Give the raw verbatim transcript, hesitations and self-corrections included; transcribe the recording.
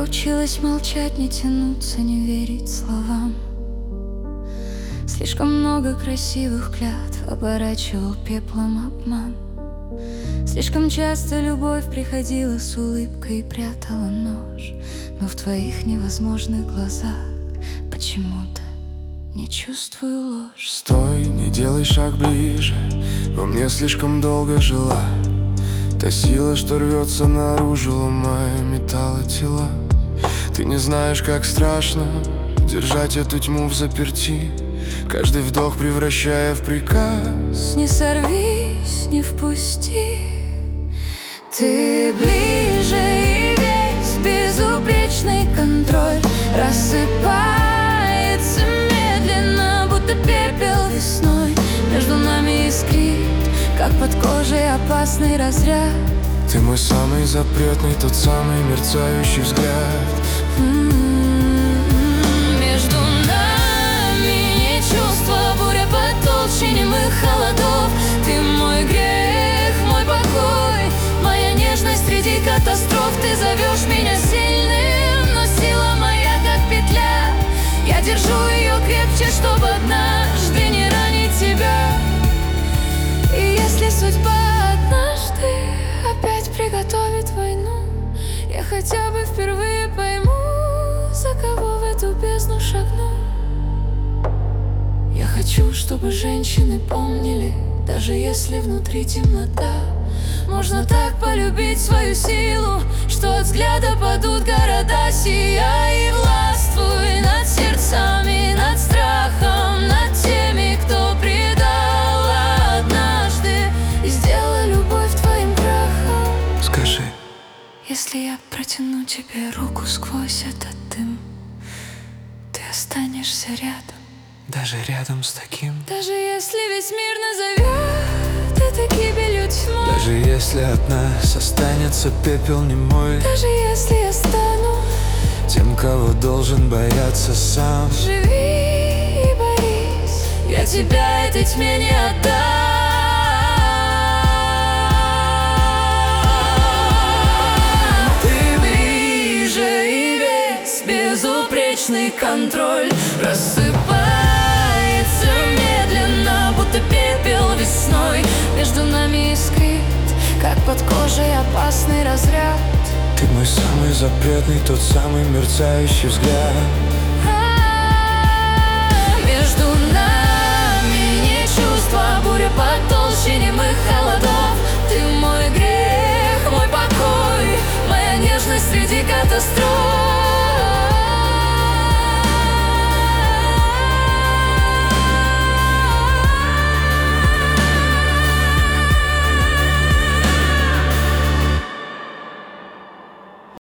училась молчать, не тянуться, не верить словам. Слишком много красивых клятв оборачивал пеплом обман. Слишком часто любовь приходила с улыбкой и прятала нож. Но в твоих невозможных глазах почему-то не чувствую ложь. Стой, не делай шаг ближе, во мне слишком долго жила та сила, что рвется наружу, ломая металлы тела. Ты не знаешь, как страшно держать эту тьму в заперти, каждый вдох превращая в приказ. Не сорвись, не впусти. Ты ближе, и весь безупречный контроль рассыпается медленно, будто пепел весной. Между нами искрит, как под кожей опасный разряд. Ты мой самый запретный, тот самый мерцающий взгляд. Между нами не чувство, буря потолще немых холодов. Ты мой грех, мой покой, моя нежность среди катастроф. Ты зовешь меня сильным, но сила моя как петля. Я держу ее крепче, чтобы однажды не ранить тебя. И если судьба однажды опять приготовит войну, я хотя бы впервые пойму, за кого в эту бездну шагну. Я хочу, чтобы женщины помнили, даже если внутри темнота, можно так полюбить свою силу, что от взгляда падут города. Сияй и властвуй над сердцами, над страхом, над теми, кто предал однажды и сделала любовь твоим крахом. Скажи, если я протяну тебе руку сквозь этот дым, ты останешься рядом. даже рядом с таким, Даже если весь мир назовет это гибелью тьмой, даже если от нас останется пепел немой, даже если я стану, тем, кого должен бояться сам. живи и борись, я тебя этой тьме не отдам. Ты ближе, и весь безупречный контроль рассыпается медленно, будто пепел весной. Между нами искрит, как под кожей опасный разряд. Ты мой самый запретный, тот самый мерцающий взгляд. Между нами не чувство, буря потолще немых холодов. Ты мой грех, мой покой, моя нежность среди катастроф.